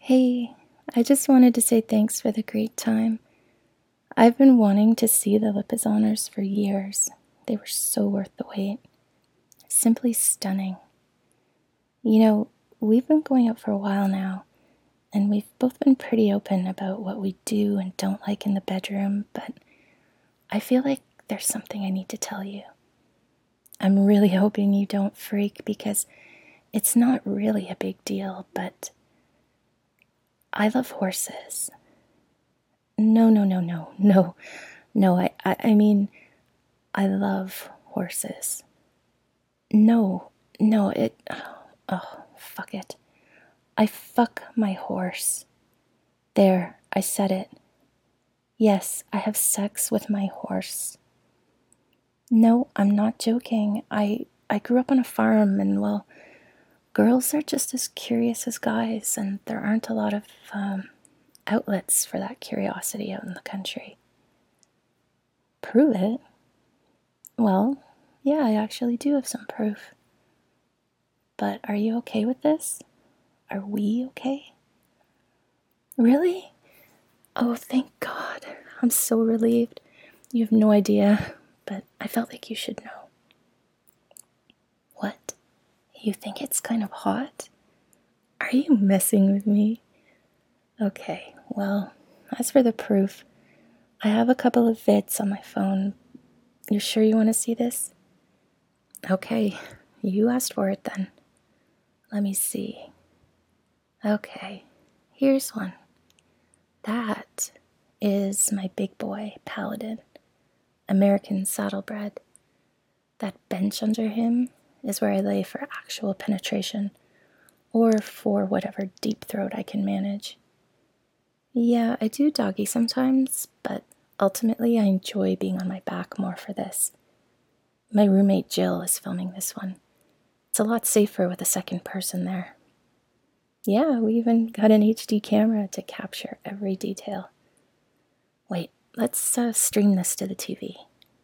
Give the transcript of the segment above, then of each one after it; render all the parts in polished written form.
Hey, I just wanted to say thanks for the great time. I've been wanting to see the Lipizaners for years. They were so worth the wait. Simply stunning. You know, we've been going out for a while now, and we've both been pretty open about what we do and don't like in the bedroom, but I feel like there's something I need to tell you. I'm really hoping you don't freak because it's not really a big deal, but I love horses. No. I mean, I love horses. No, oh, fuck it. I fuck my horse. There, I said it. Yes, I have sex with my horse. No, I'm not joking. I grew up on a farm, and well, girls are just as curious as guys, and there aren't a lot of outlets for that curiosity out in the country. Prove it? Well, yeah, I actually do have some proof. But are you okay with this? Are we okay? Really? Oh, thank God. I'm so relieved. You have no idea, but I felt like you should know. What? You think it's kind of hot? Are you messing with me? Okay, well, as for the proof, I have a couple of vids on my phone. You're sure you want to see this? Okay, you asked for it then. Let me see. Okay, here's one. That is my big boy, Paladin, American saddlebred. That bench under him is where I lay for actual penetration, or for whatever deep throat I can manage. Yeah, I do doggy sometimes, but ultimately I enjoy being on my back more for this. My roommate Jill is filming this one. It's a lot safer with a second person there. Yeah, we even got an HD camera to capture every detail. Wait, let's stream this to the TV.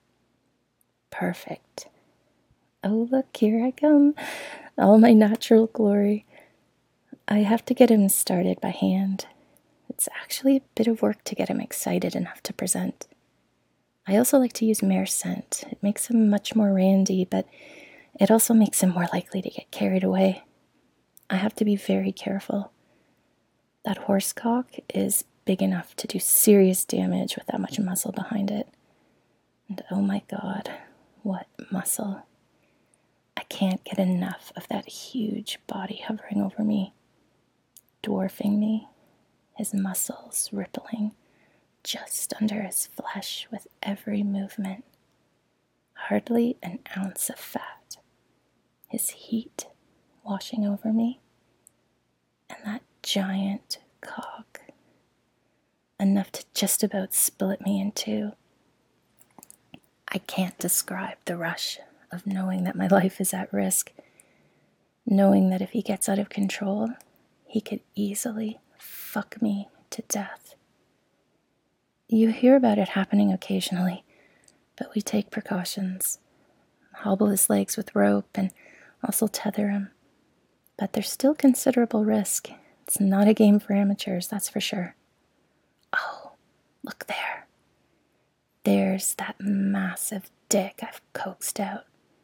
Perfect. Oh, look, here I come. All my natural glory. I have to get him started by hand. It's actually a bit of work to get him excited enough to present. I also like to use mare scent. It makes him much more randy, but it also makes him more likely to get carried away. I have to be very careful. That horse cock is big enough to do serious damage with that much muscle behind it. And oh my God, what muscle. I can't get enough of that huge body hovering over me, dwarfing me, his muscles rippling just under his flesh with every movement. Hardly an ounce of fat. His heat washing over me, and that giant cock, enough to just about split me in two. I can't describe the rush of knowing that my life is at risk, knowing that if he gets out of control, he could easily fuck me to death. You hear about it happening occasionally, but we take precautions. Hobble his legs with rope and also tether him. But there's still considerable risk. It's not a game for amateurs, that's for sure. Oh, look there. There's that massive dick I've coaxed out.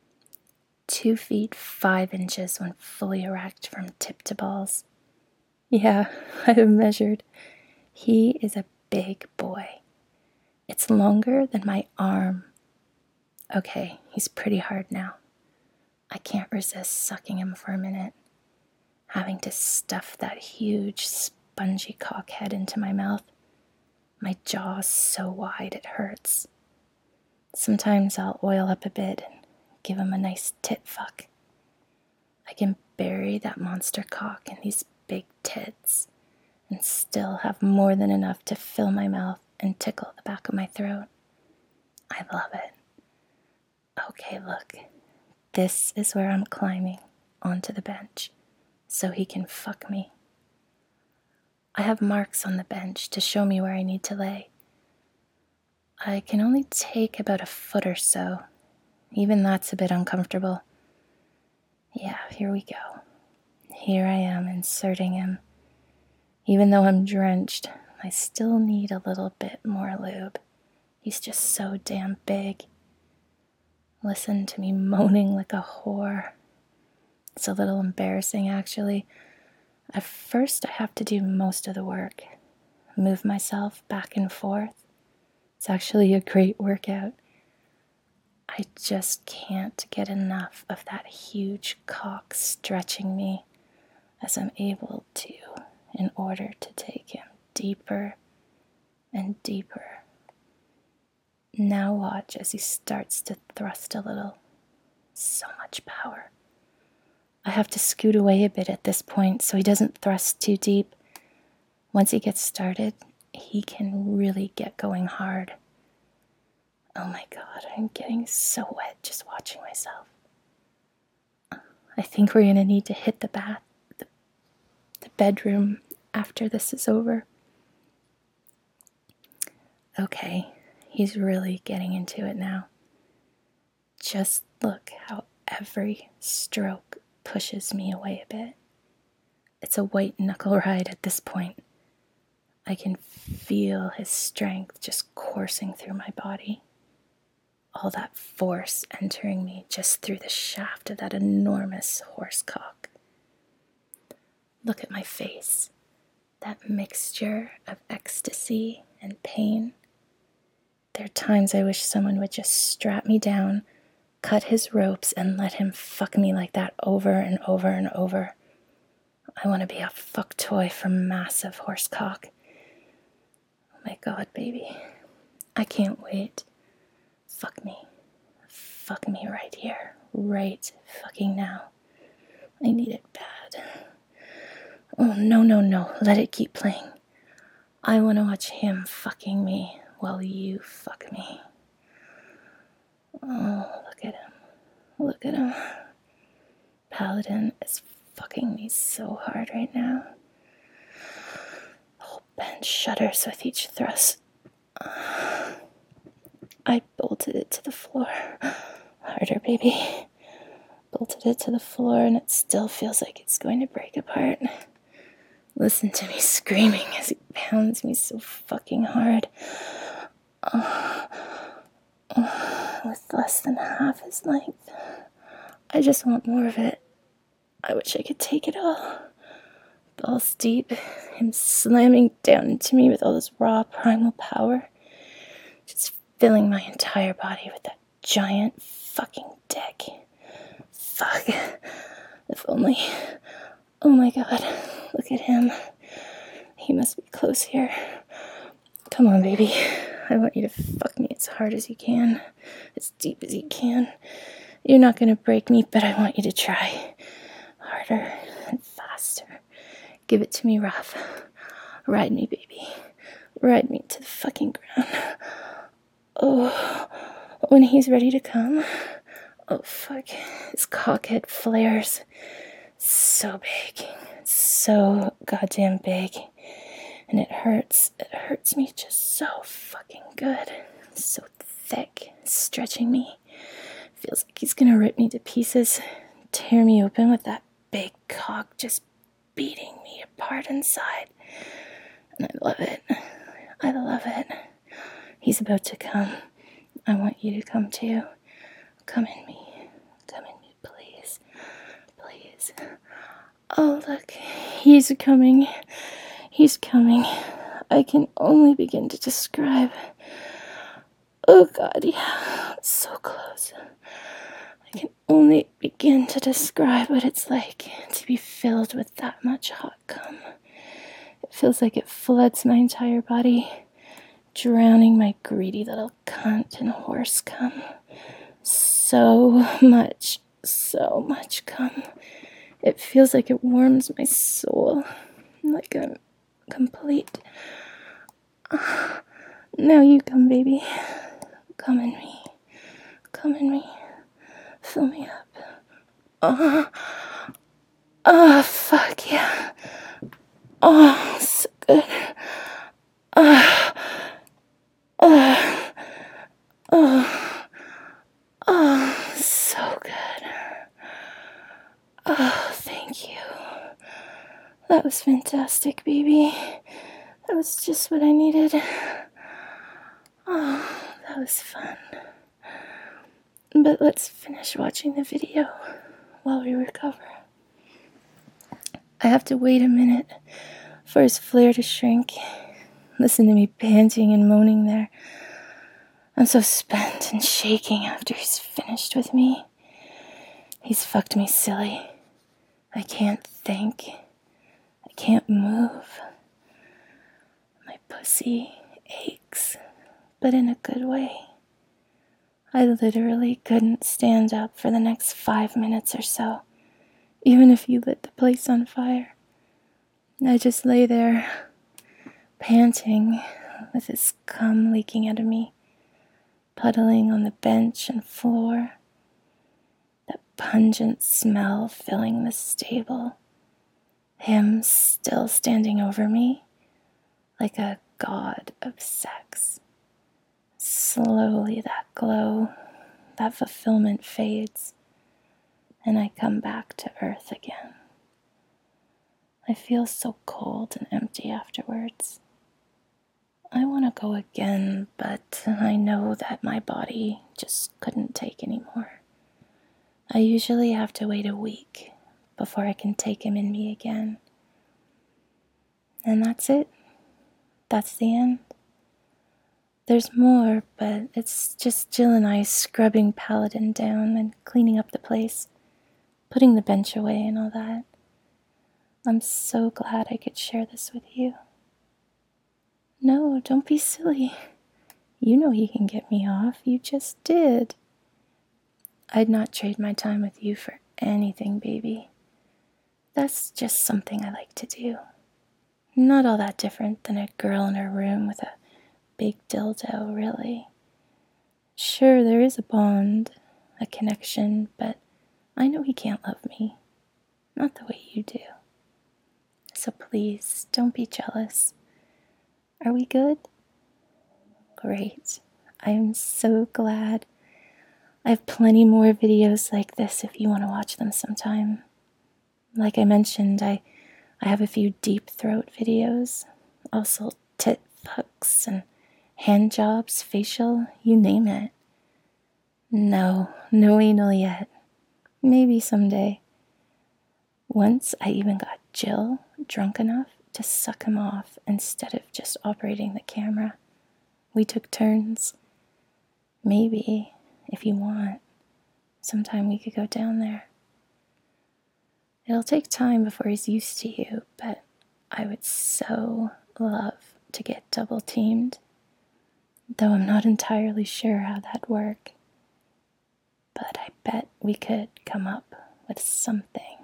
2 feet 5 inches when fully erect from tip to balls. Yeah, I have measured. He is a big boy. It's longer than my arm. Okay, he's pretty hard now. I can't resist sucking him for a minute, having to stuff that huge, spongy cock head into my mouth. My jaw's so wide it hurts. Sometimes I'll oil up a bit and give him a nice tit fuck. I can bury that monster cock in these big tits and still have more than enough to fill my mouth and tickle the back of my throat. I love it. Okay, look. This is where I'm climbing onto the bench so he can fuck me. I have marks on the bench to show me where I need to lay. I can only take about a foot or so. Even that's a bit uncomfortable. Yeah, here we go. Here I am inserting him. Even though I'm drenched, I still need a little bit more lube. He's just so damn big. Listen to me moaning like a whore. It's a little embarrassing, actually. At first, I have to do most of the work. Move myself back and forth. It's actually a great workout. I just can't get enough of that huge cock stretching me as I'm able to in order to take him deeper and deeper. Now watch as he starts to thrust a little. So much power. I have to scoot away a bit at this point so he doesn't thrust too deep. Once he gets started, he can really get going hard. Oh my God, I'm getting so wet just watching myself. I think we're gonna need to hit the bedroom after this is over. Okay, he's really getting into it now. Just look how every stroke pushes me away a bit. It's a white knuckle ride at this point. I can feel his strength just coursing through my body. All that force entering me just through the shaft of that enormous horse cock. Look at my face. That mixture of ecstasy and pain. There are times I wish someone would just strap me down, cut his ropes, and let him fuck me like that over and over and over. I want to be a fuck toy for massive horse cock. Oh my God, baby. I can't wait. Fuck me. Fuck me right here. Right fucking now. I need it bad. Oh, no, no, no. Let it keep playing. I want to watch him fucking me while you fuck me. Oh, look at him. Look at him. Paladin is fucking me so hard right now. The whole bench shudders with each thrust. I bolted it to the floor. Harder, baby. Bolted it to the floor and it still feels like it's going to break apart. Listen to me screaming as he pounds me so fucking hard. With less than half his length. I just want more of it. I wish I could take it all. Balls deep, him slamming down into me with all this raw primal power. Just filling my entire body with that giant fucking dick. Fuck. If only. Oh my God. Look at him. He must be close here. Come on, baby. I want you to fuck me as hard as you can. As deep as you can. You're not gonna break me, but I want you to try. Harder and faster. Give it to me rough. Ride me, baby. Ride me to the fucking ground. Oh, when he's ready to come. Oh, fuck. His cockhead flares. So big. So goddamn big. And it hurts. It hurts me just so fucking good. So thick. Stretching me. Feels like he's gonna rip me to pieces. Tear me open with that big cock just beating me apart inside. And I love it. I love it. He's about to come. I want you to come too. Come in me. Come in me, please. Please. Oh, look. He's coming. He's coming. I can only begin to describe. Oh, God, yeah. So close. I can only begin to describe what it's like to be filled with that much hot cum. It feels like it floods my entire body, drowning my greedy little cunt in horse cum. So much cum. It feels like it warms my soul, like I'm complete. Now you come, baby. Come in me. Come in me. Fill me up. Oh, fuck yeah. Oh, so good. So good. Oh, thank you. That was fantastic. fantastic, baby. That was just what I needed. Oh, that was fun. But let's finish watching the video while we recover. I have to wait a minute for his flare to shrink. Listen to me panting and moaning there. I'm so spent and shaking after he's finished with me. He's fucked me silly. I can't think. I can't move. My pussy aches, but in a good way. I literally couldn't stand up for the next 5 minutes or so, even if you lit the place on fire. I just lay there, panting, with his cum leaking out of me, puddling on the bench and floor, that pungent smell filling the stable, him still standing over me like a god of sex. Slowly that glow, that fulfillment fades, and I come back to earth again. I feel so cold and empty afterwards. I want to go again, but I know that my body just couldn't take anymore. I usually have to wait a week before I can take him in me again. And that's it. That's the end. There's more, but it's just Jill and I scrubbing Paladin down and cleaning up the place, putting the bench away and all that. I'm so glad I could share this with you. No, don't be silly. You know he can get me off. You just did. I'd not trade my time with you for anything, baby. That's just something I like to do. Not all that different than a girl in her room with a big dildo, really. Sure, there is a bond, a connection, but I know he can't love me. Not the way you do. So please, don't be jealous. Are we good? Great. I am so glad. I have plenty more videos like this if you want to watch them sometime. Like I mentioned, I have a few deep throat videos, also tit fucks and hand jobs, facial, you name it. No anal yet. Maybe someday. Once I even got Jill drunk enough to suck him off instead of just operating the camera. We took turns. Maybe, if you want, sometime we could go down there. It'll take time before he's used to you, but I would so love to get double teamed, though I'm not entirely sure how that'd work. But I bet we could come up with something.